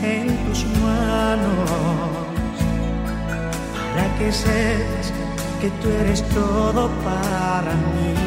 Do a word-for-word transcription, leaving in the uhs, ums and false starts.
en tus manos, para que sepas que tú eres todo para mí.